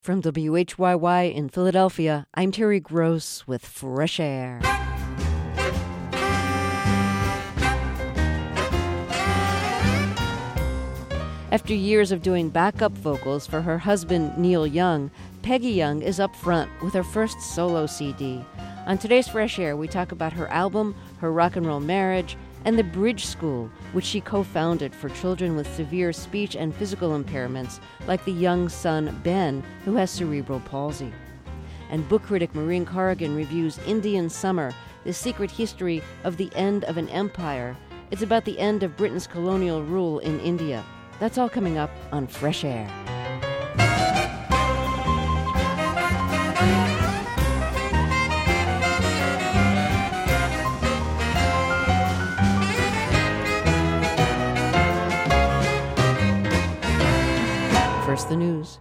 From WHYY in Philadelphia, I'm Terry Gross with Fresh Air. After years of doing backup vocals for her husband, Neil Young, Peggy Young is up front with her first solo CD. On today's Fresh Air, we talk about her album, her rock and roll marriage, and the Bridge School, which she co-founded for children with severe speech and physical impairments, like the Young's son, Ben, who has cerebral palsy. And book critic Maureen Corrigan reviews Indian Summer, the secret history of the end of an empire. It's about the end of Britain's colonial rule in India. That's all coming up on Fresh Air. First, the news.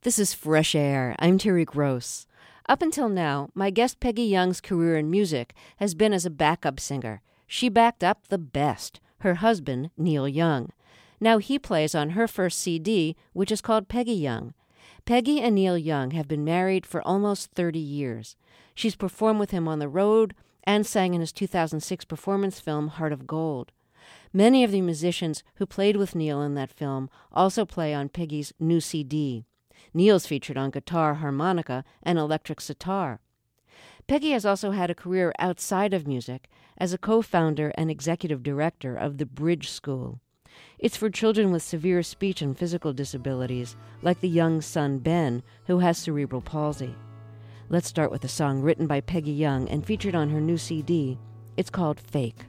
This is Fresh Air. I'm Terry Gross. Up until now, my guest Peggy Young's career in music has been as a backup singer. She backed up the best, her husband, Neil Young. Now he plays on her first CD, which is called Peggy Young. Peggy and Neil Young have been married for almost 30 years. She's performed with him on the road and sang in his 2006 performance film Heart of Gold. Many of the musicians who played with Neil in that film also play on Peggy's new CD. Neil's featured on guitar, harmonica, and electric sitar. Peggy has also had a career outside of music as a co-founder and executive director of the Bridge School. It's for children with severe speech and physical disabilities, like the young son Ben, who has cerebral palsy. Let's start with a song written by Peggy Young and featured on her new CD. It's called Fake.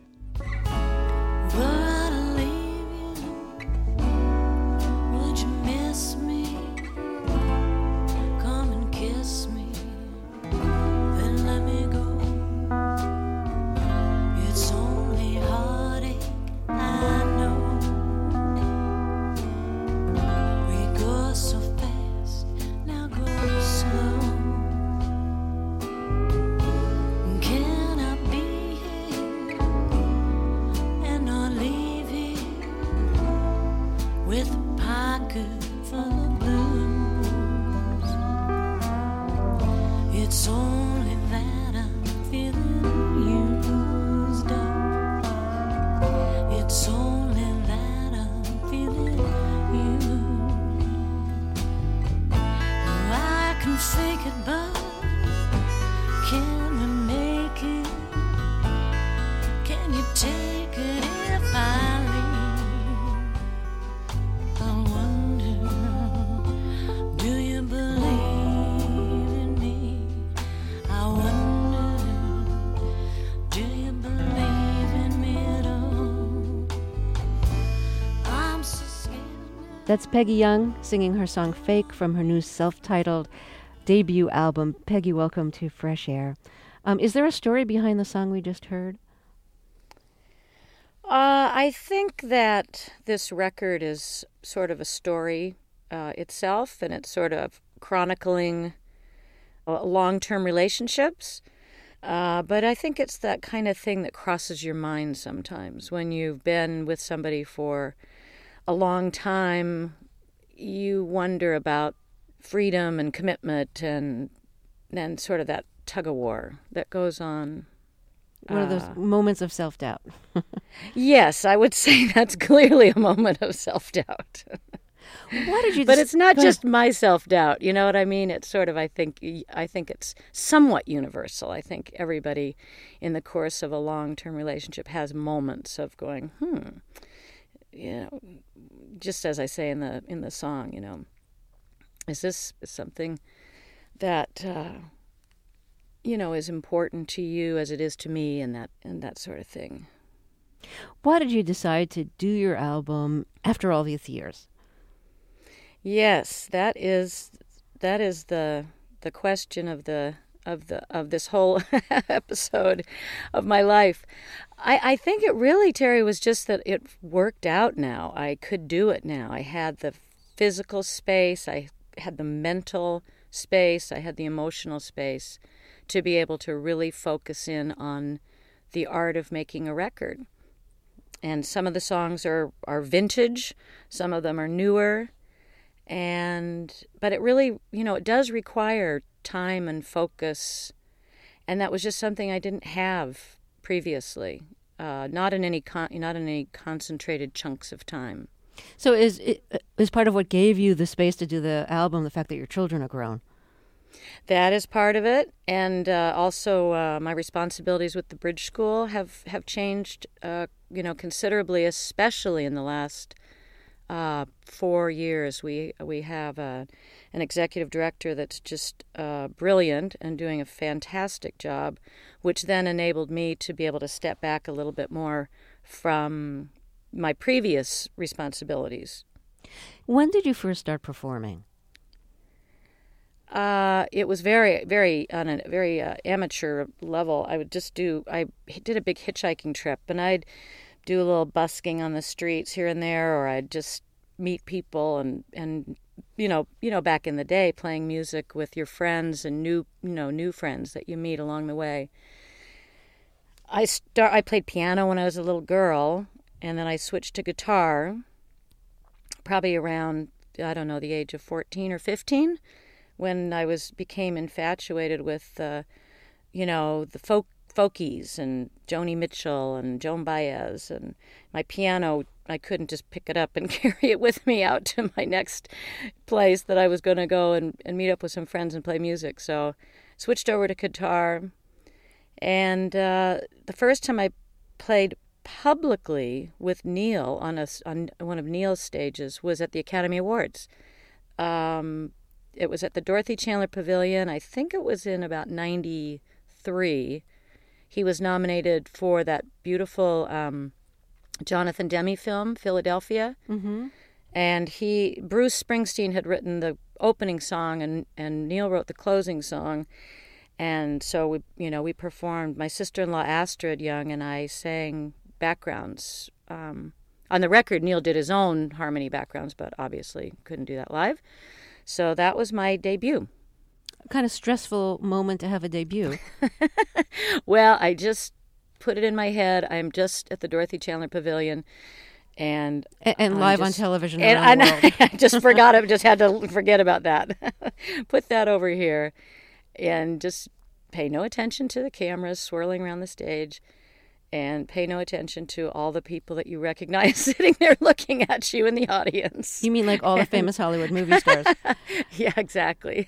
That's Peggy Young singing her song Fake from her new self-titled debut album. Peggy, welcome to Fresh Air. Is there a story behind the song we just heard? I think that this record is sort of a story itself, and it's sort of chronicling long-term relationships. But I think it's that kind of thing that crosses your mind sometimes. When you've been with somebody for a long time, you wonder about freedom and commitment and sort of that tug-of-war that goes on. One of those moments of self-doubt. Yes, I would say that's clearly a moment of self-doubt. Why did you? But it's not just my self-doubt. You know what I mean? It's sort of, I think it's somewhat universal. I think everybody in the course of a long-term relationship has moments of going, you know, just as I say in the song, you know, is this something that you know, is important to you as it is to me, and that sort of thing. Why did you decide to do your album after all these years? Yes, that is the question of this whole episode of my life. I think it really, Terry, was just that it worked out now. I could do it now. I had the physical space, I had the mental space, I had the emotional space to be able to really focus in on the art of making a record. And some of the songs are vintage, some of them are newer, but it really, you know, it does require time and focus, and that was just something I didn't have previously, not in any concentrated chunks of time. So is part of what gave you the space to do the album the fact that your children are grown? That is part of it, and also my responsibilities with the Bridge School have changed, you know, considerably, especially in the last 4 years. We have an executive director that's just brilliant and doing a fantastic job, which then enabled me to be able to step back a little bit more from my previous responsibilities. When did you first start performing? It was very, very on a very amateur level. I did a big hitchhiking trip, and I'd do a little busking on the streets here and there, or I'd just meet people and back in the day, playing music with your friends and new friends that you meet along the way. I played piano when I was a little girl, and then I switched to guitar probably around, I don't know, the age of 14 or 15, when I became infatuated with the folkies and Joni Mitchell and Joan Baez, and my piano, I couldn't just pick it up and carry it with me out to my next place that I was going to go and meet up with some friends and play music. So switched over to guitar. And the first time I played publicly with Neil on one of Neil's stages was at the Academy Awards. It was at the Dorothy Chandler Pavilion. I think it was in about 93. He was nominated for that beautiful Jonathan Demme film, Philadelphia. Mm-hmm. And Bruce Springsteen had written the opening song, and Neil wrote the closing song. And so we performed. My sister-in-law Astrid Young and I sang backgrounds. On the record, Neil did his own harmony backgrounds, but obviously couldn't do that live. So that was my debut. Kind of stressful moment to have a debut. Well, I just put it in my head. I'm just at the Dorothy Chandler Pavilion, and live on television around the world. I just forgot it. Just had to forget about that. Put that over here, and just pay no attention to the cameras swirling around the stage, and pay no attention to all the people that you recognize sitting there looking at you in the audience. You mean like all the famous Hollywood movie stars? Yeah, exactly.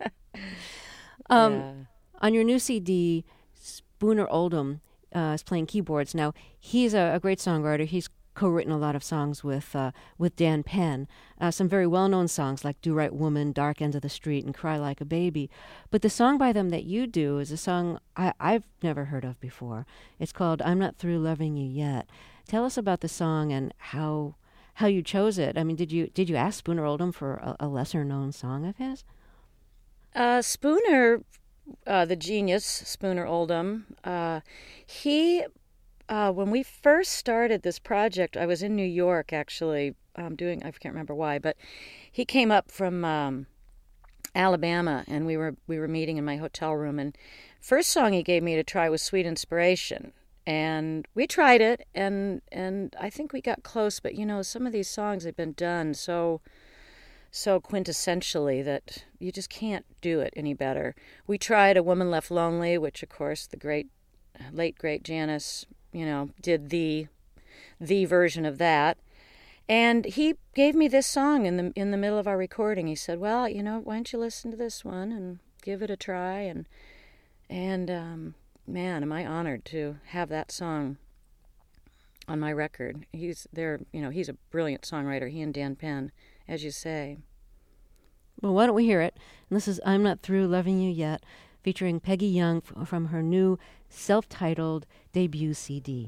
On your new CD, Spooner Oldham is playing keyboards. Now, he's a great songwriter. He's co-written a lot of songs with Dan Penn, some very well-known songs like Do Right Woman, Dark End of the Street, and Cry Like a Baby. But the song by them that you do is a song I've never heard of before. It's called I'm Not Through Loving You Yet. Tell us about the song and how you chose it. I mean, did you ask Spooner Oldham for a lesser-known song of his? Spooner, the genius, Spooner Oldham, he... when we first started this project, I was in New York, actually, I can't remember why, but he came up from Alabama, and we were meeting in my hotel room, and first song he gave me to try was Sweet Inspiration, and we tried it, and I think we got close, but some of these songs have been done so quintessentially that you just can't do it any better. We tried A Woman Left Lonely, which, of course, the late great Janis did the version of that. And he gave me this song in the middle of our recording. He said, well, why don't you listen to this one and give it a try? And man, am I honored to have that song on my record. He's a brilliant songwriter, he and Dan Penn, as you say. Well, why don't we hear it? And this is I'm Not Through Loving You Yet, featuring Peggy Young from her new self-titled debut CD.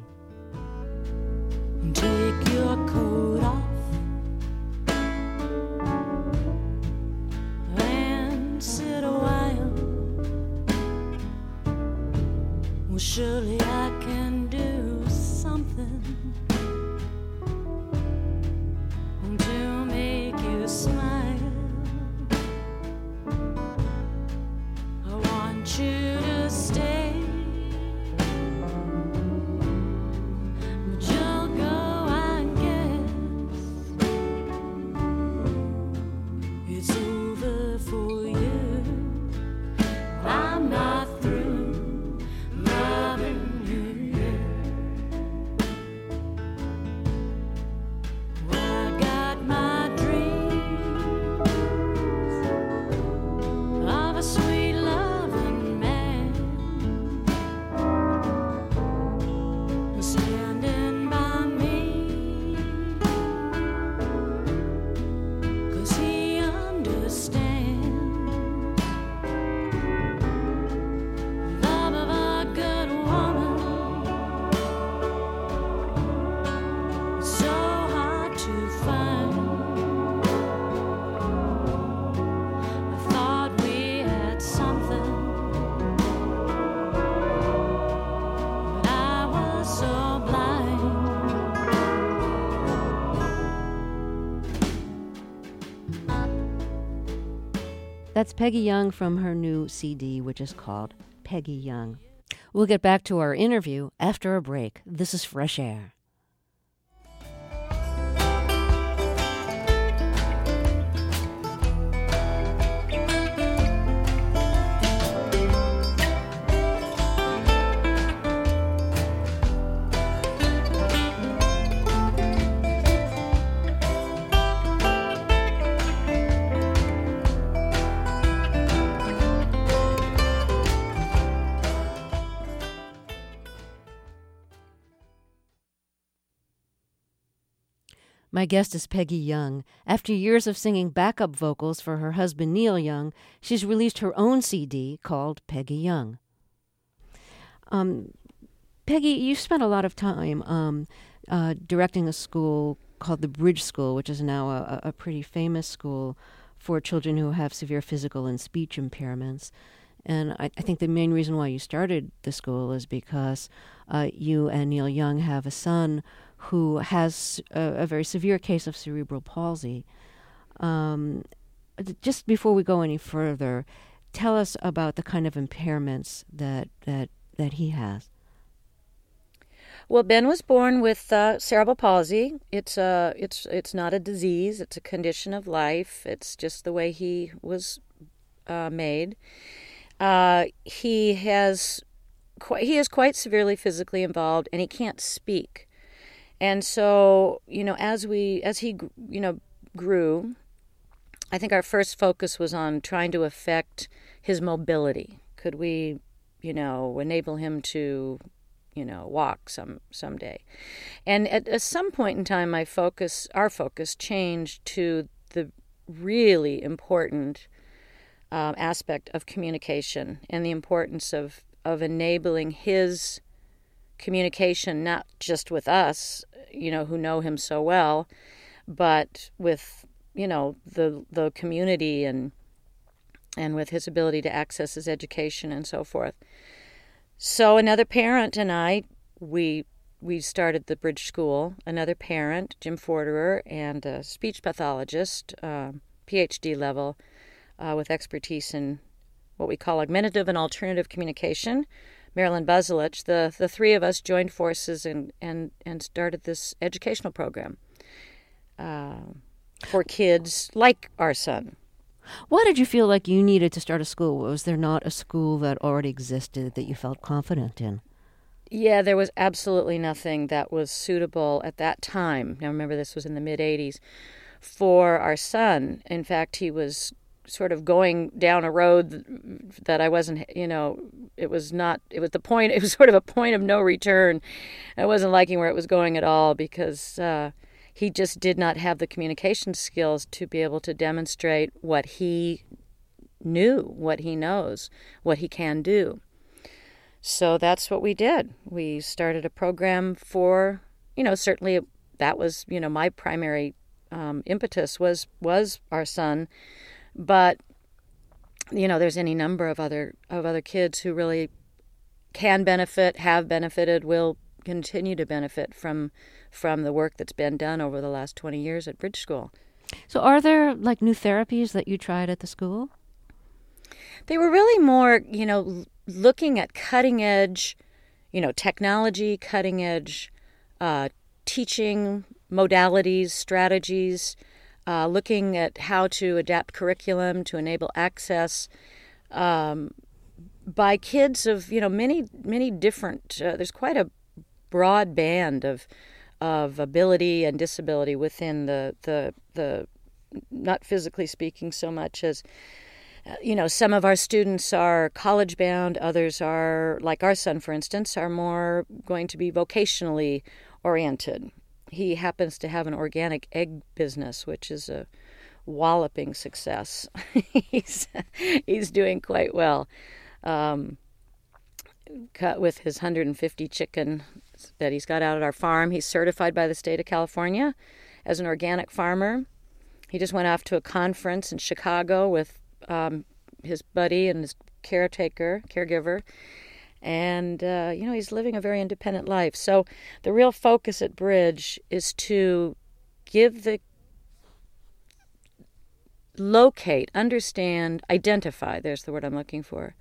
Take your coat off and sit a while. Well, surely I can do something to make you smile. I want you to stay. But you'll go, I guess. That's Peggy Young from her new CD, which is called Peggy Young. We'll get back to our interview after a break. This is Fresh Air. My guest is Peggy Young. After years of singing backup vocals for her husband Neil Young, she's released her own CD called Peggy Young. Peggy, you spent a lot of time directing a school called the Bridge School, which is now a pretty famous school for children who have severe physical and speech impairments. And I think the main reason why you started the school is because you and Neil Young have a son who has a very severe case of cerebral palsy. Just before we go any further, tell us about the kind of impairments that he has. Well, Ben was born with cerebral palsy. It's not a disease. It's a condition of life. It's just the way he was made. He is quite severely physically involved, and he can't speak. And so, as he grew, I think our first focus was on trying to affect his mobility. Could we, enable him to, walk someday? And at some point in time, our focus changed to the really important aspect of communication and the importance of enabling his communication, not just with us, who know him so well, but with, the community and with his ability to access his education and so forth. So another parent and I, we started the Bridge School. Another parent, Jim Forderer, and a speech pathologist, PhD level, with expertise in what we call augmentative and alternative communication, Marilyn Buzelich. The three of us joined forces and started this educational program for kids like our son. Why did you feel like you needed to start a school? Was there not a school that already existed that you felt confident in? Yeah, there was absolutely nothing that was suitable at that time. Now remember, this was in the mid-'80s, for our son. In fact, he was sort of going down a road that I wasn't, it was sort of a point of no return. I wasn't liking where it was going at all because he just did not have the communication skills to be able to demonstrate what he knew, what he knows, what he can do. So that's what we did. We started a program for, certainly that was, my primary impetus was our son. But, there's any number of other kids who really can benefit, have benefited, will continue to benefit from the work that's been done over the last 20 years at Bridge School. So are there, new therapies that you tried at the school? They were really more, looking at cutting-edge, technology, cutting-edge teaching modalities, strategies, looking at how to adapt curriculum to enable access by kids of, many different, there's quite a broad band of ability and disability within the not physically speaking so much as, some of our students are college bound, others are, like our son, for instance, are more going to be vocationally oriented. He happens to have an organic egg business, which is a walloping success. He's doing quite well. With his 150 chicken that he's got out at our farm. He's certified by the state of California as an organic farmer. He just went off to a conference in Chicago with his buddy and his caregiver. And, he's living a very independent life. So the real focus at Bridge is to give locate, understand, identify, there's the word I'm looking for,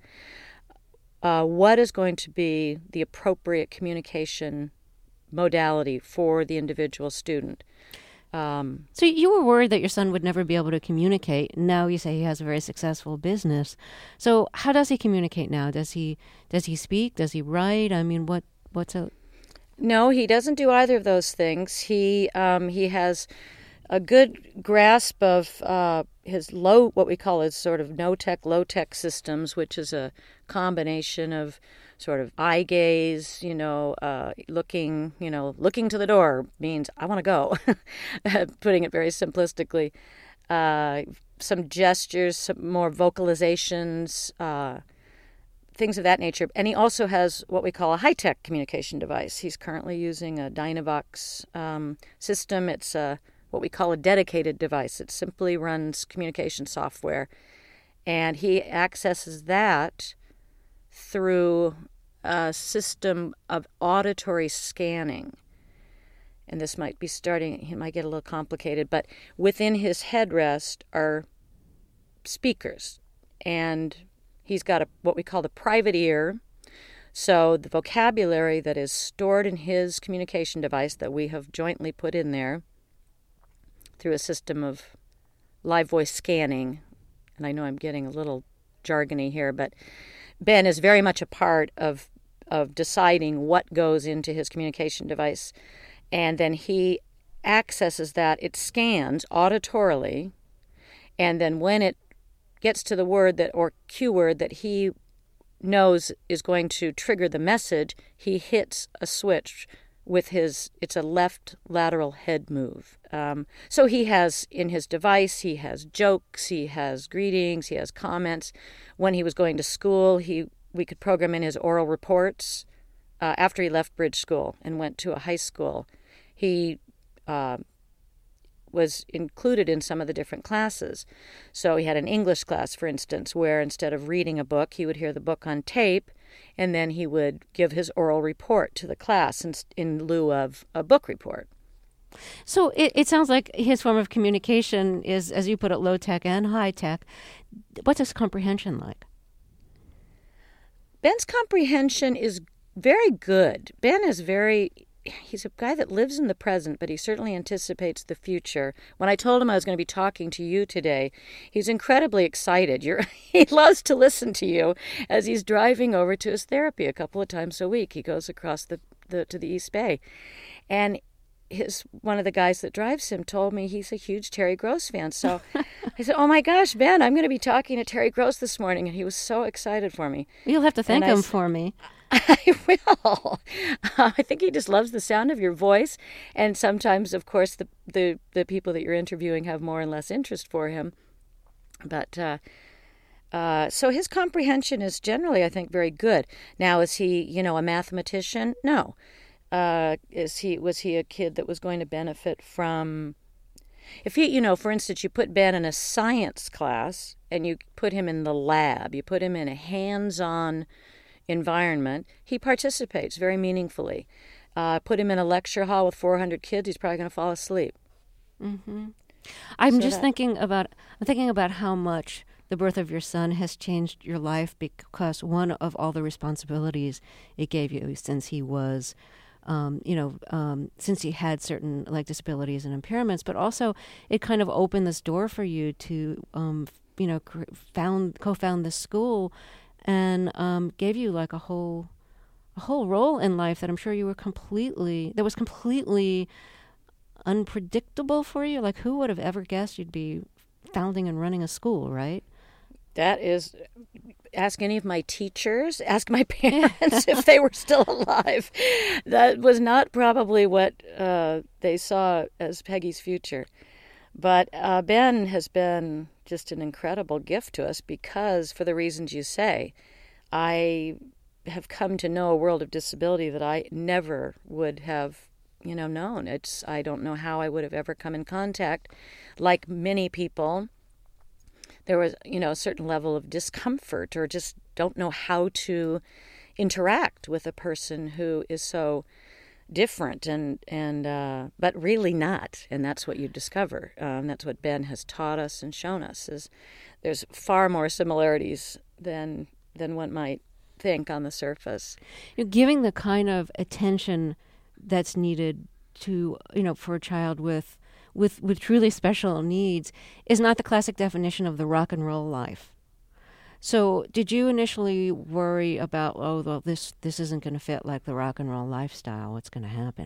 what is going to be the appropriate communication modality for the individual student. So you were worried that your son would never be able to communicate. Now you say he has a very successful business. So how does he communicate now? Does he speak? Does he write? I mean, what's a... No, he doesn't do either of those things. He has a good grasp of his what we call his sort of no-tech, low-tech systems, which is a combination of sort of eye gaze, looking to the door means I want to go, putting it very simplistically. Some gestures, some more vocalizations, things of that nature. And he also has what we call a high-tech communication device. He's currently using a Dynavox system. It's what we call a dedicated device. It simply runs communication software. And he accesses that through a system of auditory scanning. And this might be it might get a little complicated, but within his headrest are speakers. And he's got what we call the private ear. So the vocabulary that is stored in his communication device that we have jointly put in there through a system of live voice scanning, and I know I'm getting a little jargony here, but Ben is very much a part of deciding what goes into his communication device. And then he accesses that. It scans auditorily. And then when it gets to the word or cue word that he knows is going to trigger the message, he hits a switch with it's a left lateral head move. So he has in his device, he has jokes, he has greetings, he has comments. When he was going to school, we could program in his oral reports. After he left Bridge School and went to a high school, he was included in some of the different classes. So he had an English class, for instance, where instead of reading a book, he would hear the book on tape, and then he would give his oral report to the class in lieu of a book report. So it sounds like his form of communication is, as you put it, low-tech and high-tech. What's his comprehension like? Ben's comprehension is very good. He's a guy that lives in the present, but he certainly anticipates the future. When I told him I was going to be talking to you today, he's incredibly excited. He loves to listen to you as he's driving over to his therapy a couple of times a week. He goes across to the East Bay. And one of the guys that drives him told me he's a huge Terry Gross fan. So I said, oh my gosh, Ben, I'm going to be talking to Terry Gross this morning. And he was so excited for me. You'll have to thank him for me. I will. I think he just loves the sound of your voice. And sometimes, of course, the people that you're interviewing have more and less interest for him. But so his comprehension is generally, I think, very good. Now, is he, a mathematician? No. Was he a kid that was going to benefit from, if he, for instance, you put Ben in a science class and you put him in the lab, you put him in a hands-on environment, he participates very meaningfully. Put him in a lecture hall with 400 kids, he's probably going to fall asleep. Mm-hmm. I'm thinking about how much the birth of your son has changed your life, because one of all the responsibilities it gave you since he was since he had certain disabilities and impairments, but also it kind of opened this door for you to, co-found this school, and gave you a whole role in life that I'm sure you were completely unpredictable for you. Like, who would have ever guessed you'd be founding and running a school, right? That is, ask any of my teachers, ask my parents if they were still alive. That was not probably what they saw as Peggy's future. But Ben has been just an incredible gift to us because, for the reasons you say, I have come to know a world of disability that I never would have, known. I don't know how I would have ever come in contact. Like many people, there was, a certain level of discomfort, or just don't know how to interact with a person who is so different and but really not. And that's what you discover. That's what Ben has taught us and shown us, is there's far more similarities than one might think on the surface. Giving the kind of attention that's needed to, for a child with truly special needs is not the classic definition of the rock and roll life. So did you initially worry about, this isn't going to fit like the rock and roll lifestyle? What's going to happen?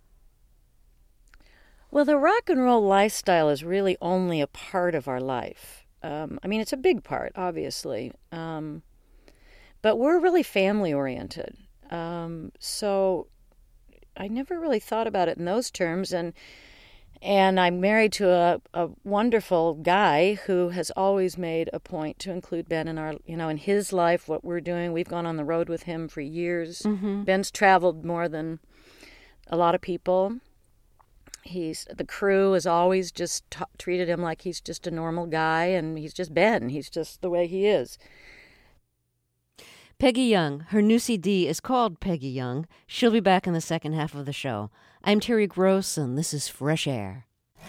Well, the rock and roll lifestyle is really only a part of our life. It's a big part, obviously. But we're really family-oriented. So I never really thought about it in those terms. And I'm married to a wonderful guy who has always made a point to include Ben in our, in his life, what we're doing. We've gone on the road with him for years. Mm-hmm. Ben's traveled more than a lot of people. The crew has always just treated him like he's just a normal guy, and he's just Ben. He's just the way he is. Peggy Young. Her new CD is called Peggy Young. She'll be back in the second half of the show. I'm Terry Gross, and this is Fresh Air.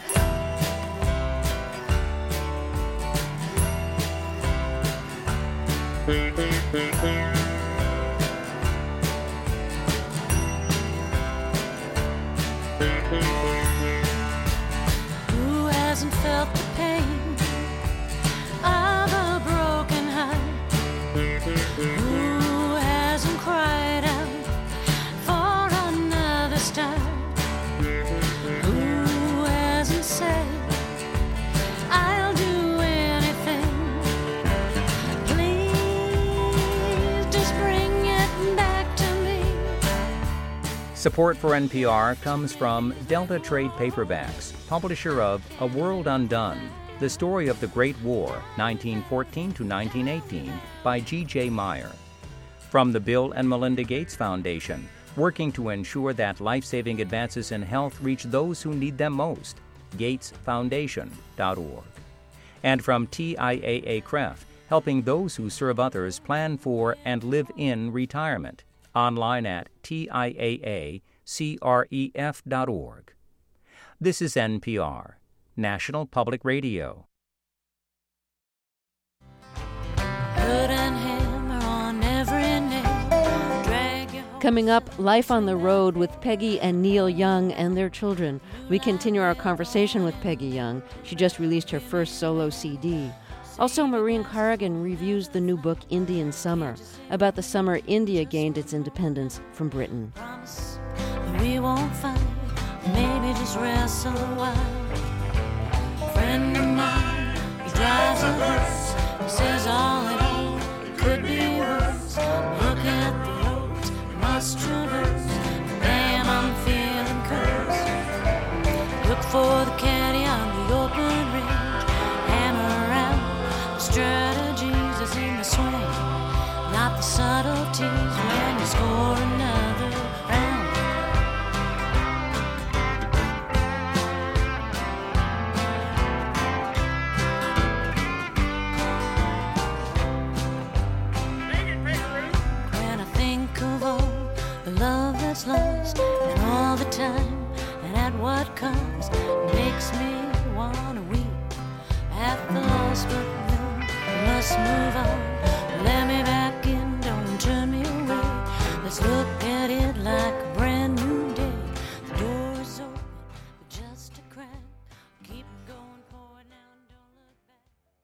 Who hasn't felt the pain of a broken heart? Who hasn't cried out for another start? Who hasn't said, I'll do anything? Please just bring it back to me. Support for NPR comes from Delta Trade Paperbacks, publisher of A World Undone, the story of the Great War, 1914 to 1918, by G.J. Meyer. From the Bill and Melinda Gates Foundation, working to ensure that life-saving advances in health reach those who need them most, gatesfoundation.org. And from TIAA-CREF, helping those who serve others plan for and live in retirement, online at TIAA-CREF.org. This is NPR, National Public Radio. Put an hammer on every nail. Drag your home. Coming up, Life on the Road with Peggy and Neil Young and their children. We continue our conversation with Peggy Young. She just released her first solo CD. Also, Maureen Corrigan reviews the new book Indian Summer, about the summer India gained its independence from Britain. Promise that we won't fight, maybe just wrestle a while. Friend of mine, he drives a hearse. He says all in all, it could be worse. Look at the roads we must traverse. Damn, I'm feeling cursed. Look for the caddy on the open range. Hammer out the strategies that's in the swing, not the subtleties when you score another round. When I think of all the love that's lost, and all the time, and at what cost, it makes me wanna weep at the loss, but no, I must move on. Let me back in, don't turn me away. Let's look at it like a brand new day. The door is open, but just a crack. Keep going forward now, don't look back.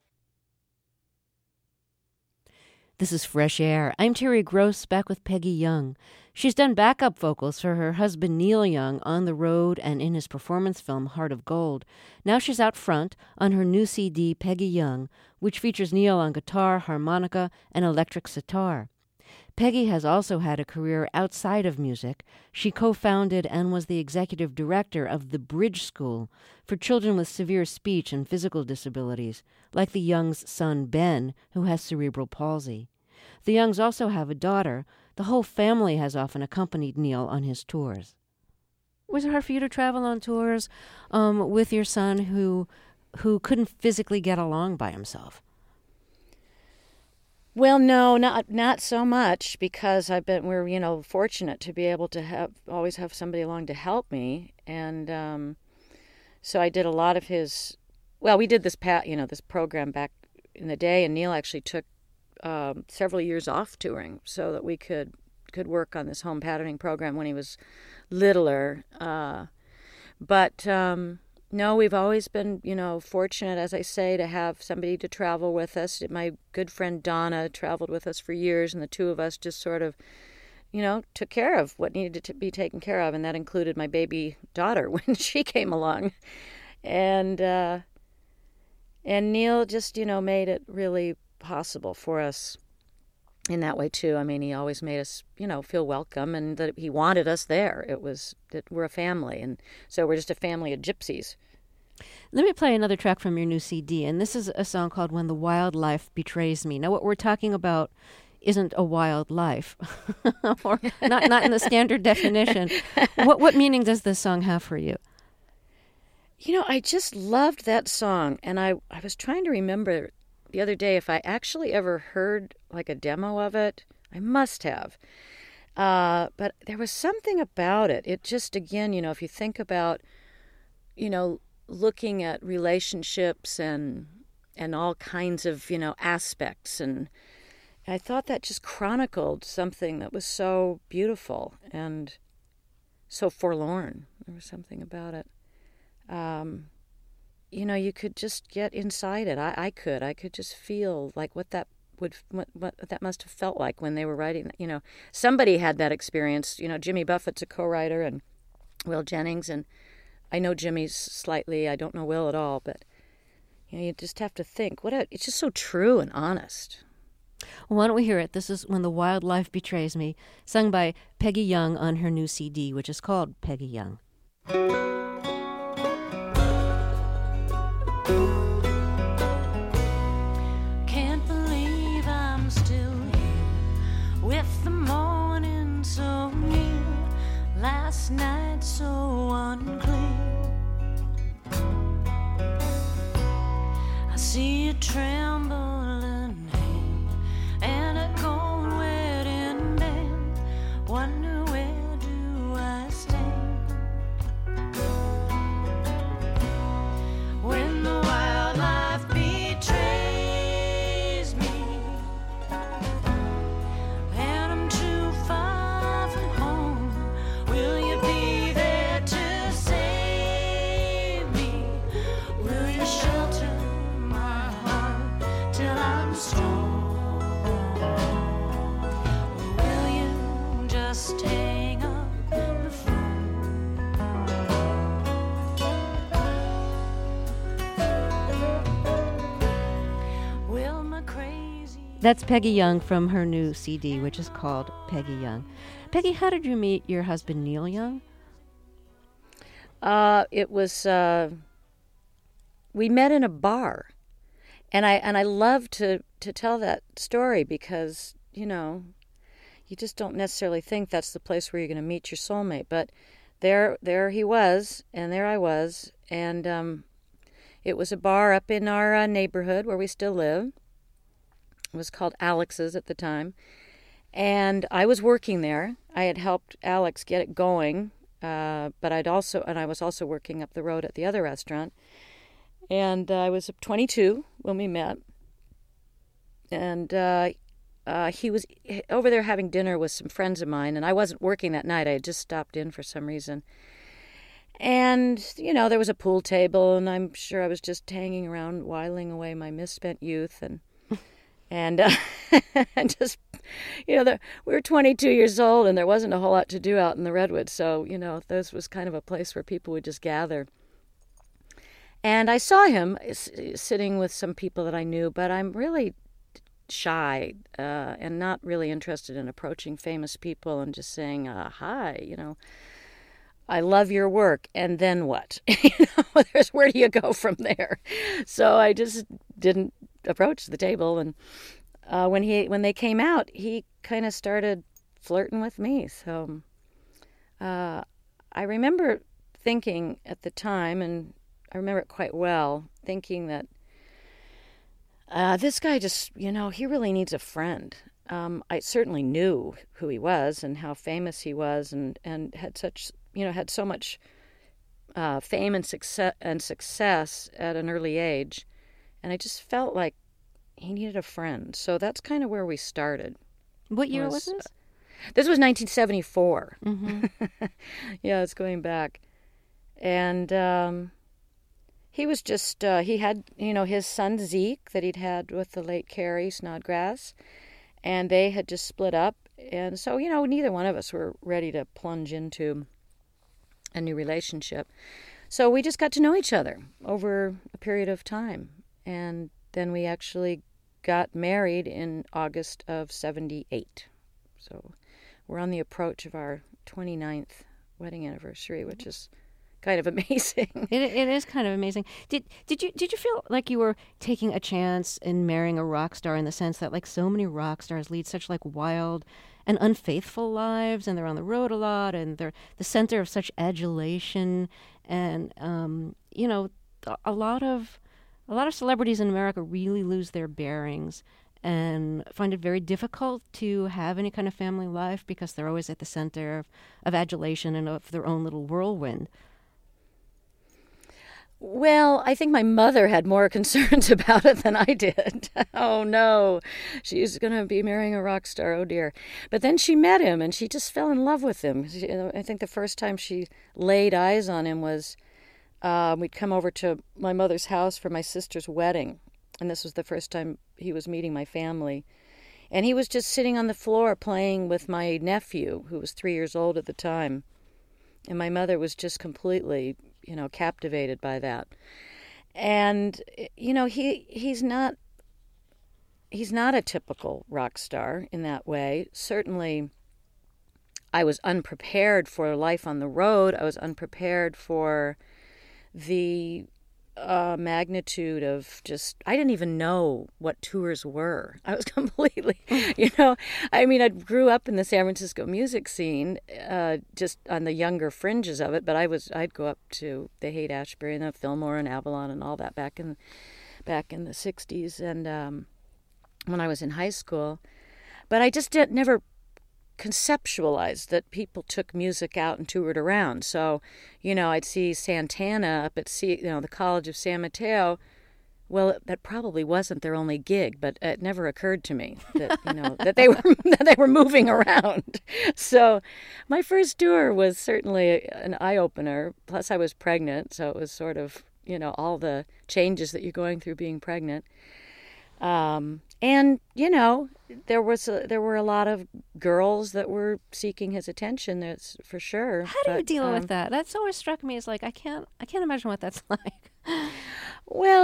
This is Fresh Air. I'm Terry Gross, back with Peggy Young. She's done backup vocals for her husband Neil Young on the road and in his performance film Heart of Gold. Now she's out front on her new CD, Peggy Young, which features Neil on guitar, harmonica, and electric sitar. Peggy has also had a career outside of music. She co-founded and was the executive director of the Bridge School for children with severe speech and physical disabilities, like the Youngs' son Ben, who has cerebral palsy. The Youngs also have a daughter. The whole family has often accompanied Neil on his tours. Was it hard for you to travel on tours with your son who couldn't physically get along by himself? Well, no, not so much, because we're fortunate to be able to always have somebody along to help me, and so I did a lot of his. Well, we did this program back in the day, and Neil actually took several years off touring so that we could work on this home patterning program when he was littler. But no, we've always been, fortunate, as I say, to have somebody to travel with us. My good friend Donna traveled with us for years, and the two of us just sort of, took care of what needed to be taken care of, and that included my baby daughter when she came along. And Neil just, made it really possible for us in that way too. I mean, he always made us, feel welcome, and that he wanted us there. It was that we're a family, and so we're just a family of gypsies. Let me play another track from your new CD, and this is a song called "When the Wildlife Betrays Me." Now, what we're talking about isn't a wild life, or not in the standard definition. What meaning does this song have for you? I just loved that song, and I was trying to remember the other day if I actually ever heard like a demo of it. I must have. But there was something about it. It just, again, if you think about, looking at relationships and all kinds of, aspects, and I thought that just chronicled something that was so beautiful and so forlorn. There was something about it. You could just get inside it. I could just feel like what that must have felt like when they were writing. Somebody had that experience. Jimmy Buffett's a co-writer, and Will Jennings, and I know Jimmy's slightly. I don't know Will at all, but you just have to think. It's just so true and honest. Well, why don't we hear it? This is "When the Wildlife Betrays Me," sung by Peggy Young on her new CD, which is called Peggy Young. Can't believe I'm still here with the morning so near, last night so unclear. I see a trembling hand and a cold wedding band. Wonder where do I stand when the wildlife betrays me, and I'm too far from home. Will you be there to save me? Will you shelter my heart till I'm strong? Or will you just hang up the phone? Will my crazy... That's Peggy Young from her new CD, which is called Peggy Young. Peggy, how did you meet your husband, Neil Young? It was we met in a bar, and I love to tell that story because you just don't necessarily think that's the place where you're going to meet your soulmate. But there he was, and there I was, and it was a bar up in our neighborhood where we still live. It was called Alex's at the time, and I was working there. I had helped Alex get it going, but I was also working up the road at the other restaurant. And I was 22 when we met, and he was over there having dinner with some friends of mine, and I wasn't working that night. I had just stopped in for some reason. And, there was a pool table, and I'm sure I was just hanging around, whiling away my misspent youth, and just, we were 22 years old, and there wasn't a whole lot to do out in the Redwoods, so, this was kind of a place where people would just gather. And I saw him sitting with some people that I knew, but I'm really shy and not really interested in approaching famous people and just saying, hi, I love your work, and then what? Where do you go from there? So I just didn't approach the table, and when they came out, he kind of started flirting with me. So I remember thinking at the time, and I remember it quite well, thinking that this guy just, he really needs a friend. I certainly knew who he was and how famous he was, and had had so much fame and success at an early age, and I just felt like he needed a friend. So that's kind of where we started. What year was this? This was 1974. Mm-hmm. Yeah, it's going back. And he was just, he had, his son Zeke that he'd had with the late Carrie Snodgrass, and they had just split up. And so, neither one of us were ready to plunge into a new relationship. So we just got to know each other over a period of time. And then we actually got married in August of 78. So we're on the approach of our 29th wedding anniversary, which is kind of amazing. It is kind of amazing. Did you feel like you were taking a chance in marrying a rock star, in the sense that, like, so many rock stars lead such like wild and unfaithful lives, and they're on the road a lot, and they're the center of such adulation, and a lot of celebrities in America really lose their bearings and find it very difficult to have any kind of family life because they're always at the center of adulation and of their own little whirlwind. Well, I think my mother had more concerns about it than I did. Oh, no, she's going to be marrying a rock star. Oh, dear. But then she met him, and she just fell in love with him. I think the first time she laid eyes on him was we'd come over to my mother's house for my sister's wedding, and this was the first time he was meeting my family. And he was just sitting on the floor playing with my nephew, who was 3 years old at the time. And my mother was just completely, captivated by that. And, he's not a typical rock star in that way. Certainly, I was unprepared for life on the road. I was unprepared for the magnitude of I didn't even know what tours were. I was completely, I grew up in the San Francisco music scene, just on the younger fringes of it, but I'd go up to the Haight-Ashbury and the Fillmore and Avalon and all that back in the 60s, and when I was in high school. But I just never conceptualized that people took music out and toured around. So, I'd see Santana up at the College of San Mateo. Well, that probably wasn't their only gig, but it never occurred to me that that they were moving around. So, my first tour was certainly an eye opener. Plus, I was pregnant, so it was sort of all the changes that you're going through being pregnant. And there were a lot of girls that were seeking his attention. That's for sure. How do you deal with that? That's always struck me as like I can't imagine what that's like. Well,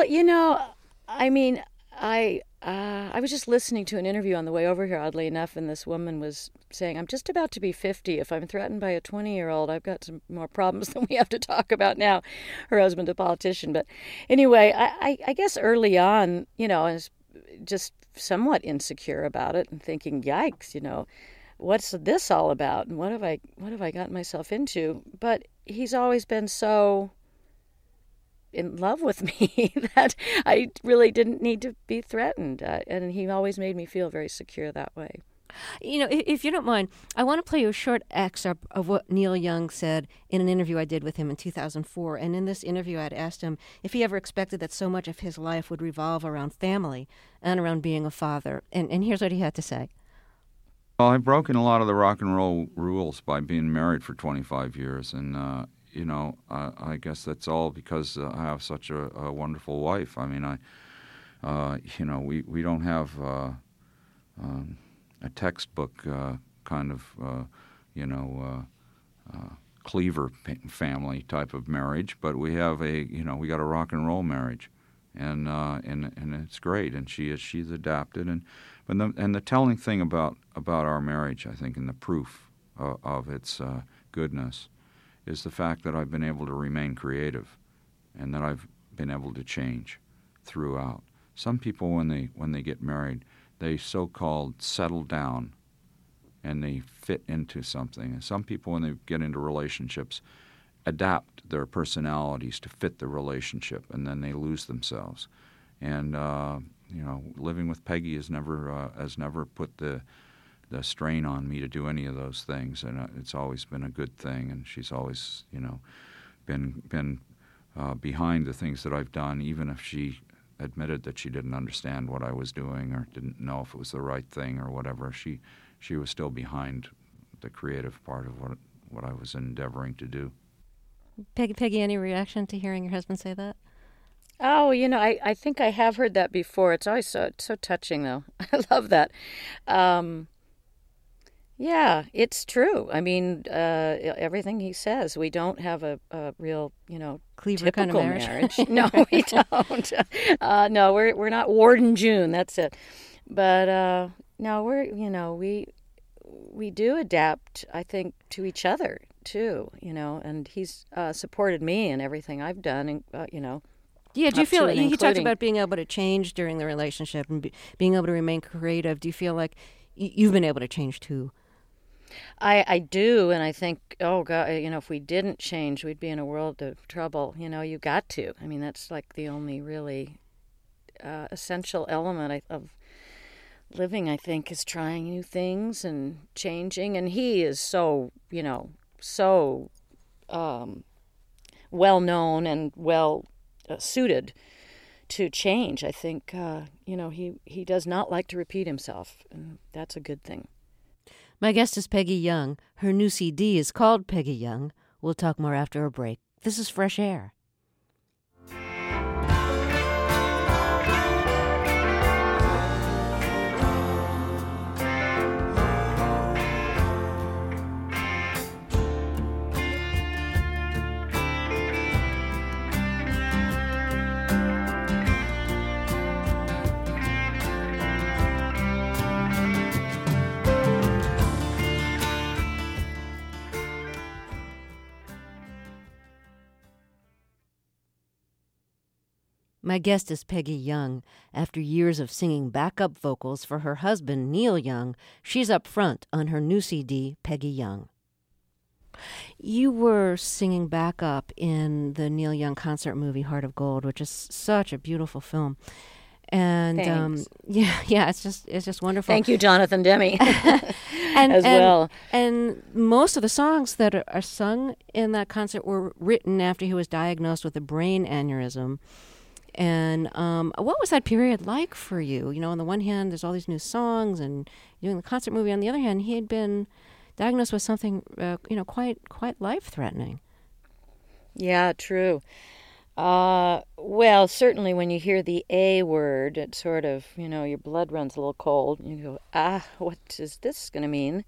I was just listening to an interview on the way over here, oddly enough, and this woman was saying, "I'm just about to be 50. If I'm threatened by a 20-year-old, I've got some more problems than we have to talk about now." Her husband's a politician, but anyway, I guess early on, I was just somewhat insecure about it and thinking, yikes, what's this all about? And what have I gotten myself into? But he's always been so in love with me that I really didn't need to be threatened. And he always made me feel very secure that way. If you don't mind, I want to play you a short excerpt of what Neil Young said in an interview I did with him in 2004. And in this interview, I'd asked him if he ever expected that so much of his life would revolve around family and around being a father. And here's what he had to say. Well, I've broken a lot of the rock and roll rules by being married for 25 years. And, I guess that's all because I have such a wonderful wife. I mean, we don't have a textbook kind of, Cleaver family type of marriage, but we have we got a rock and roll marriage, and it's great, and she's adapted, and the telling thing about our marriage, I think, and the proof of its goodness, is the fact that I've been able to remain creative, and that I've been able to change throughout. Some people, when they get married, they so-called settle down and they fit into something. And some people, when they get into relationships, adapt their personalities to fit the relationship, and then they lose themselves. And living with Peggy has never put the strain on me to do any of those things, and it's always been a good thing. And she's always, been behind the things that I've done, even if she admitted that she didn't understand what I was doing or didn't know if it was the right thing or whatever. She was still behind the creative part of what I was endeavoring to do. Peggy, any reaction to hearing your husband say that? Oh, I think I have heard that before. It's always so touching, though. I love that. Yeah, it's true. I mean, everything he says. We don't have a real, Cleaver kind of marriage. No, we don't. No, we're not Ward and June. That's it. But no, we do adapt, I think, to each other too. And he's supported me in everything I've done. And Yeah, do you feel like, he talked including- about being able to change during the relationship and being able to remain creative. Do you feel like you've been able to change too? I do, and I think, oh God, if we didn't change, we'd be in a world of trouble. You got to. I mean, that's like the only really essential element of living, I think, is trying new things and changing. And he is so well known and well suited to change. I think, he does not like to repeat himself, and that's a good thing. My guest is Peggy Young. Her new CD is called Peggy Young. We'll talk more after a break. This is Fresh Air. My guest is Peggy Young. After years of singing backup vocals for her husband, Neil Young, she's up front on her new CD, Peggy Young. You were singing backup in the Neil Young concert movie, Heart of Gold, which is such a beautiful film. And Thanks. it's just wonderful. Thank you, Jonathan Demme, and, as well. And most of the songs that are sung in that concert were written after he was diagnosed with a brain aneurysm. And what was that period like for you? On the one hand, there's all these new songs and doing the concert movie. On the other hand, he had been diagnosed with something, quite life-threatening. Yeah, true. Well, certainly when you hear the A word, it sort of, your blood runs a little cold. You go, what is this going to mean?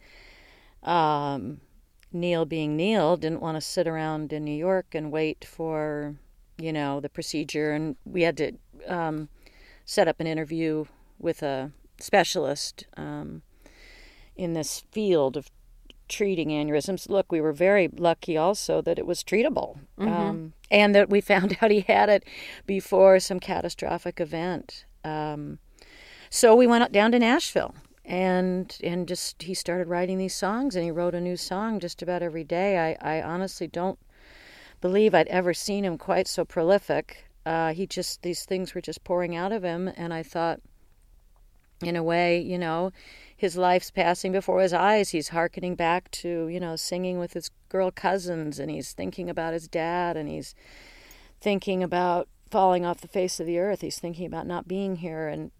Neil, being Neil, didn't want to sit around in New York and wait for the procedure, and we had to set up an interview with a specialist in this field of treating aneurysms. Look, we were very lucky also that it was treatable, and that we found out he had it before some catastrophic event. So we went down to Nashville, and just he started writing these songs, and he wrote a new song just about every day. I honestly don't believe I'd ever seen him quite so prolific. These things were just pouring out of him, and I thought, in a way, his life's passing before his eyes. He's hearkening back to, singing with his girl cousins, and he's thinking about his dad, and he's thinking about falling off the face of the earth. He's thinking about not being here, and,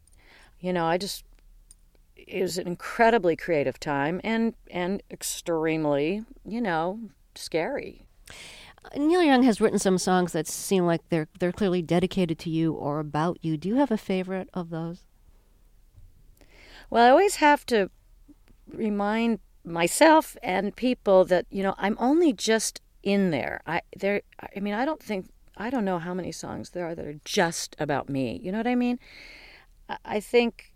it was an incredibly creative time and extremely, scary. Neil Young has written some songs that seem like they're clearly dedicated to you or about you. Do you have a favorite of those? Well, I always have to remind myself and people that, I'm only just in there. I don't know how many songs there are that are just about me. You know what I mean? I think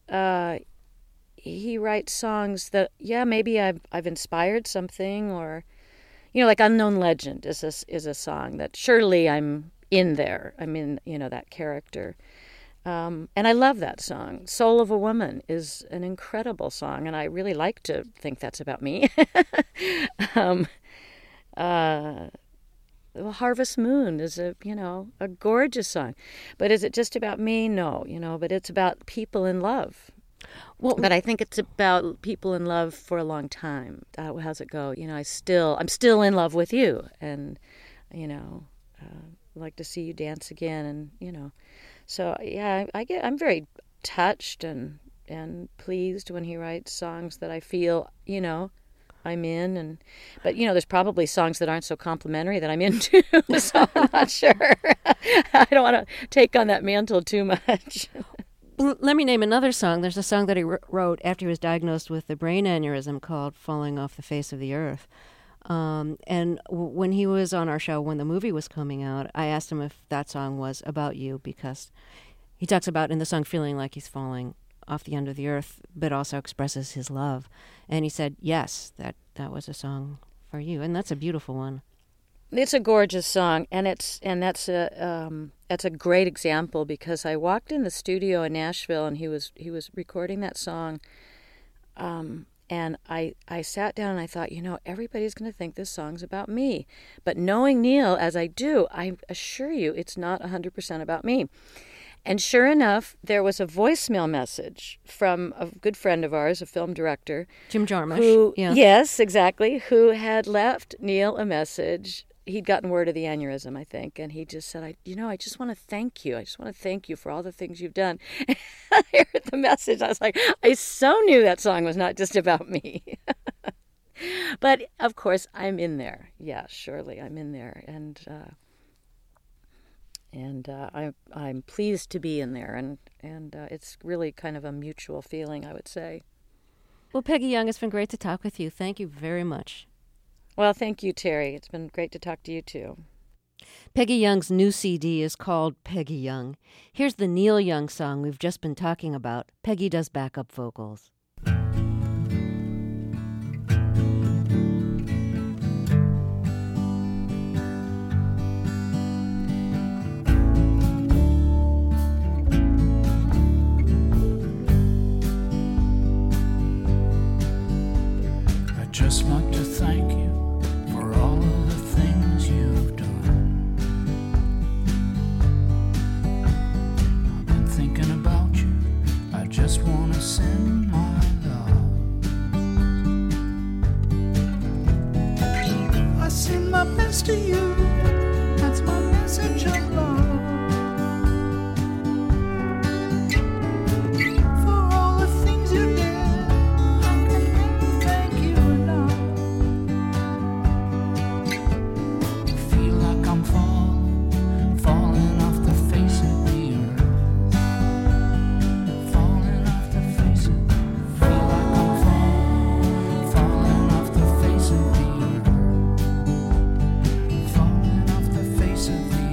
he writes songs that, maybe I've inspired something, or like Unknown Legend is a song that surely I'm in there. I'm in, that character. And I love that song. Soul of a Woman is an incredible song, and I really like to think that's about me. Harvest Moon is a gorgeous song. But is it just about me? No, but it's about people in love. Well, But I think it's about people in love for a long time. How's it go? I'm still in love with you, and like to see you dance again, and So yeah, I'm very touched and pleased when he writes songs that I feel I'm in, but there's probably songs that aren't so complimentary that I'm into, so I'm not sure. I don't want to take on that mantle too much. Let me name another song. There's a song that he wrote after he was diagnosed with the brain aneurysm called "Falling Off the Face of the Earth." And when he was on our show, when the movie was coming out, I asked him if that song was about you, because he talks about in the song feeling like he's falling off the end of the earth, but also expresses his love. And he said, yes, that was a song for you. And that's a beautiful one. It's a gorgeous song, and that's a great example, because I walked in the studio in Nashville and he was recording that song, and I sat down and I thought, everybody's going to think this song's about me. But knowing Neil as I do, I assure you it's not 100% about me. And sure enough, there was a voicemail message from a good friend of ours, a film director. Jim Jarmusch. Yes, exactly, who had left Neil a message. He'd gotten word of the aneurysm, I think, and he just said, I just want to thank you. I just want to thank you for all the things you've done. And I heard the message. I was like, I so knew that song was not just about me. But, of course, I'm in there. Yeah, surely I'm in there. And I'm pleased to be in there. And it's really kind of a mutual feeling, I would say. Well, Peggy Young, it's been great to talk with you. Thank you very much. Well, thank you, Terry. It's been great to talk to you, too. Peggy Young's new CD is called Peggy Young. Here's the Neil Young song we've just been talking about. Peggy does backup vocals. I'd just like to thank you for all of the things you've done. I've been thinking about you. I just want to send my love. I send my best to you. That's my message of love. For all the things you did, I can never thank you enough. Feel like I'm falling off the face of the earth. Falling off the face of the earth. Feel like I'm falling off the face of the earth. Falling off the face of the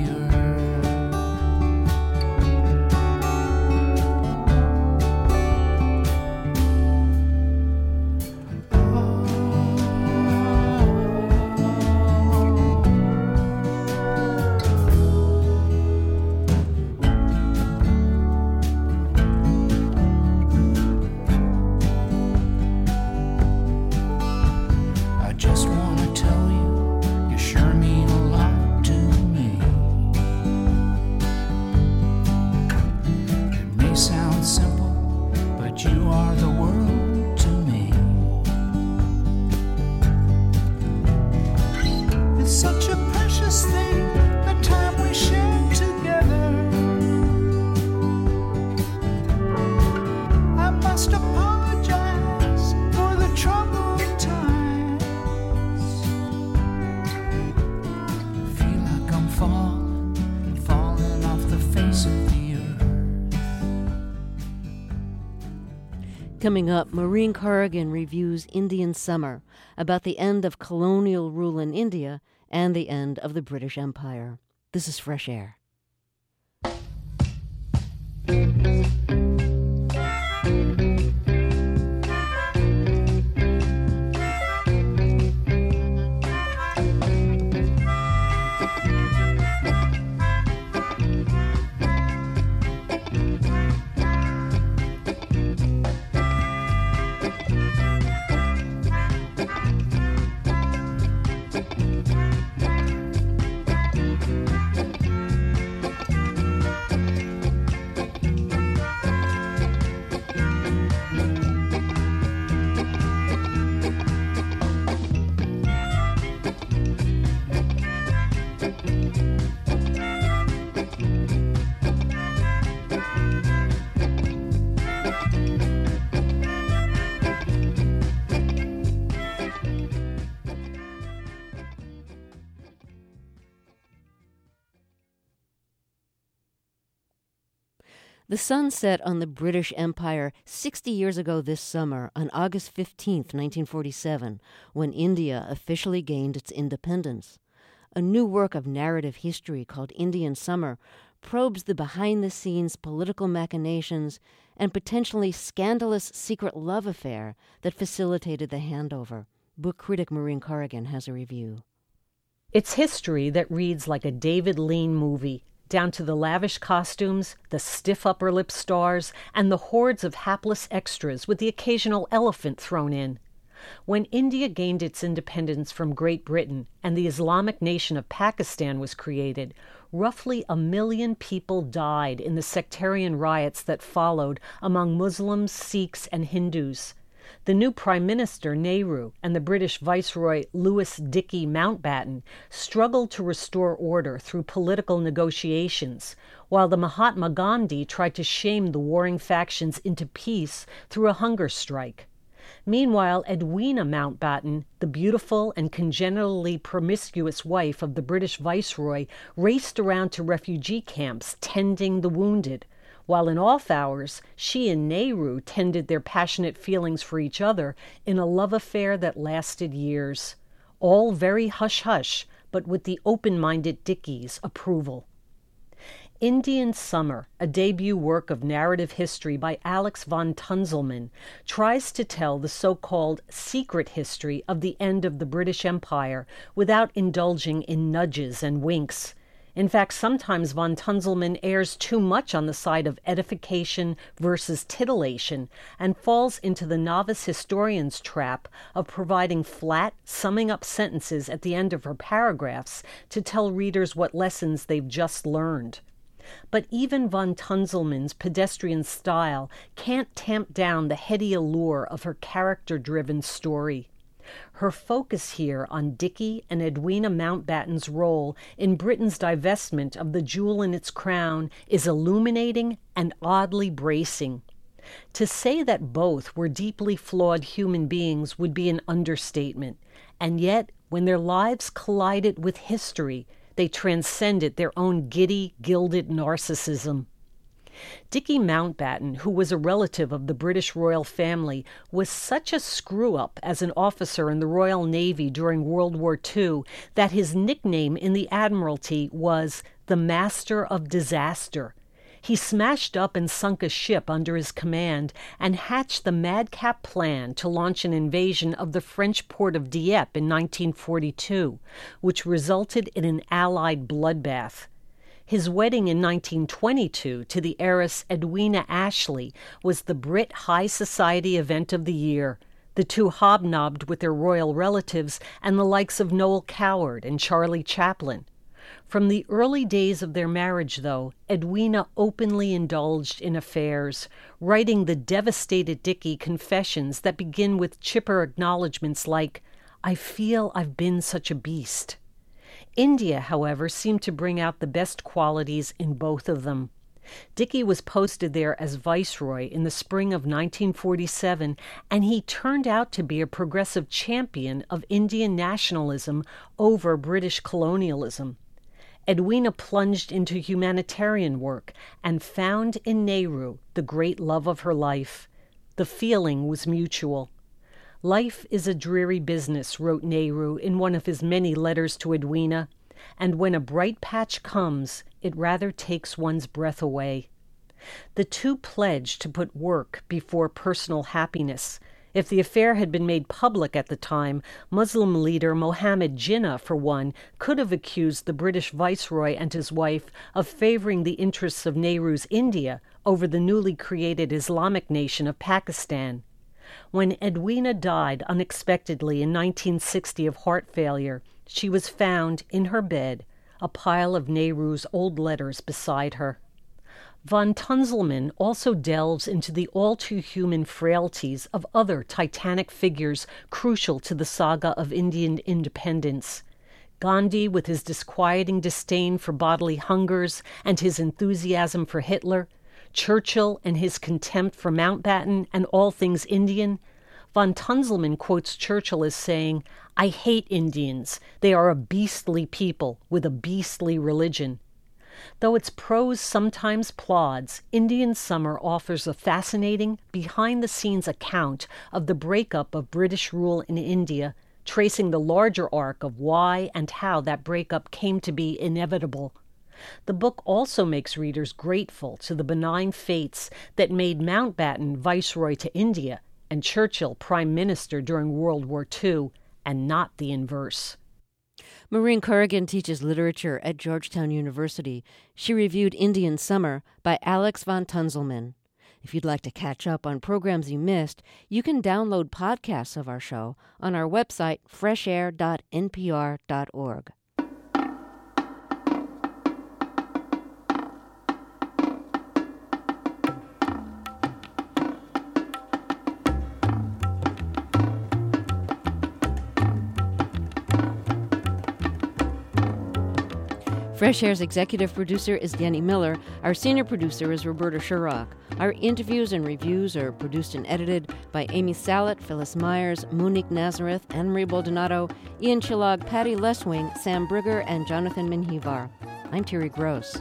I just want to tell you, you sure mean a lot to me. It may sound simple, but you are the world to me. It's such a precious thing, the time we shared together. I must apologize for the troubled times. Feel like I'm falling off the face of the earth. Coming up, Maureen Corrigan reviews Indian Summer, about the end of colonial rule in India and the end of the British Empire. This is Fresh Air. The sun set on the British Empire 60 years ago this summer, on August 15th, 1947, when India officially gained its independence. A new work of narrative history called Indian Summer probes the behind-the-scenes political machinations and potentially scandalous secret love affair that facilitated the handover. Book critic Maureen Corrigan has a review. It's history that reads like a David Lean movie, down to the lavish costumes, the stiff upper lip stars, and the hordes of hapless extras with the occasional elephant thrown in. When India gained its independence from Great Britain and the Islamic nation of Pakistan was created, roughly 1 million people died in the sectarian riots that followed among Muslims, Sikhs, and Hindus. The new Prime Minister, Nehru, and the British Viceroy, Louis Dickey Mountbatten, struggled to restore order through political negotiations, while the Mahatma Gandhi tried to shame the warring factions into peace through a hunger strike. Meanwhile, Edwina Mountbatten, the beautiful and congenitally promiscuous wife of the British Viceroy, raced around to refugee camps tending the wounded, while in off hours, she and Nehru tended their passionate feelings for each other in a love affair that lasted years. All very hush-hush, but with the open-minded Dickey's approval. Indian Summer, a debut work of narrative history by Alex von Tunzelmann, tries to tell the so-called secret history of the end of the British Empire without indulging in nudges and winks. In fact, sometimes von Tunzelmann errs too much on the side of edification versus titillation and falls into the novice historian's trap of providing flat, summing-up sentences at the end of her paragraphs to tell readers what lessons they've just learned. But even von Tunzelmann's pedestrian style can't tamp down the heady allure of her character-driven story. Her focus here on Dickey and Edwina Mountbatten's role in Britain's divestment of the jewel in its crown is illuminating and oddly bracing. To say that both were deeply flawed human beings would be an understatement, and yet, when their lives collided with history, they transcended their own giddy, gilded narcissism. Dickey Mountbatten, who was a relative of the British royal family, was such a screw-up as an officer in the Royal Navy during World War II that his nickname in the Admiralty was the Master of Disaster. He smashed up and sunk a ship under his command and hatched the madcap plan to launch an invasion of the French port of Dieppe in 1942, which resulted in an Allied bloodbath. His wedding in 1922 to the heiress Edwina Ashley was the Brit high society event of the year. The two hobnobbed with their royal relatives and the likes of Noel Coward and Charlie Chaplin. From the early days of their marriage, though, Edwina openly indulged in affairs, writing the devastated Dickey confessions that begin with chipper acknowledgments like, "I feel I've been such a beast." India, however, seemed to bring out the best qualities in both of them. Dickey was posted there as viceroy in the spring of 1947, and he turned out to be a progressive champion of Indian nationalism over British colonialism. Edwina plunged into humanitarian work and found in Nehru the great love of her life. The feeling was mutual. "Life is a dreary business," wrote Nehru in one of his many letters to Edwina, "and when a bright patch comes, it rather takes one's breath away." The two pledged to put work before personal happiness. If the affair had been made public at the time, Muslim leader Mohammed Jinnah, for one, could have accused the British Viceroy and his wife of favoring the interests of Nehru's India over the newly created Islamic nation of Pakistan. When Edwina died unexpectedly in 1960 of heart failure, she was found in her bed, a pile of Nehru's old letters beside her. Von Tunzelmann also delves into the all-too-human frailties of other titanic figures crucial to the saga of Indian independence. Gandhi, with his disquieting disdain for bodily hungers and his enthusiasm for Hitler, Churchill and his contempt for Mountbatten and all things Indian. Von Tunzelmann quotes Churchill as saying, "I hate Indians. They are a beastly people with a beastly religion." Though its prose sometimes plods, Indian Summer offers a fascinating, behind-the-scenes account of the breakup of British rule in India, tracing the larger arc of why and how that breakup came to be inevitable. The book also makes readers grateful to the benign fates that made Mountbatten Viceroy to India and Churchill Prime Minister during World War II, and not the inverse. Maureen Corrigan teaches literature at Georgetown University. She reviewed Indian Summer by Alex von Tunzelman. If you'd like to catch up on programs you missed, you can download podcasts of our show on our website, freshair.npr.org. Fresh Air's executive producer is Denny Miller. Our senior producer is Roberta Shurrock. Our interviews and reviews are produced and edited by Amy Salet, Phyllis Myers, Monique Nazareth, Anne-Marie Baldonado, Ian Chillag, Patty Leswing, Sam Brigger, and Jonathan Minhivar. I'm Terry Gross.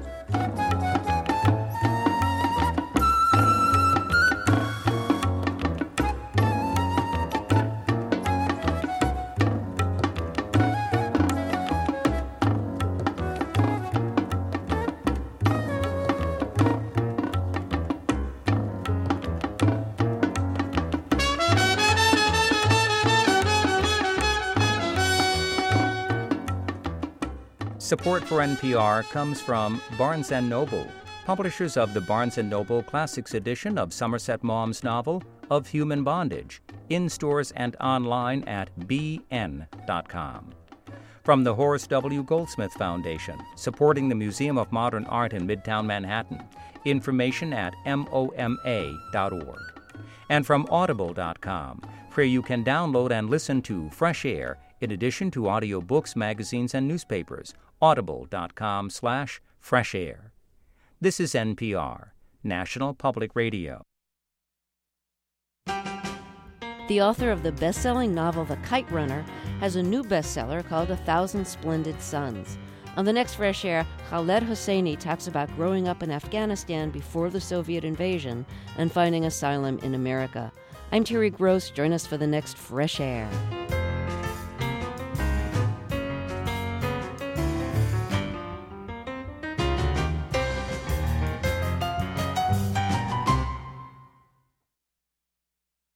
Support for NPR comes from Barnes & Noble, publishers of the Barnes & Noble Classics edition of Somerset Maugham's novel Of Human Bondage, in stores and online at bn.com. From the Horace W. Goldsmith Foundation, supporting the Museum of Modern Art in Midtown Manhattan, information at moma.org. And from audible.com, where you can download and listen to Fresh Air in addition to audiobooks, magazines, and newspapers. audible.com/fresh air. This is NPR, National Public Radio. The author of the best-selling novel The Kite Runner has a new bestseller called 1,000 Splendid Suns. On the next Fresh Air, Khaled Hosseini talks about growing up in Afghanistan before the Soviet invasion and finding asylum in America. I'm Terry Gross. Join us for the next Fresh Air.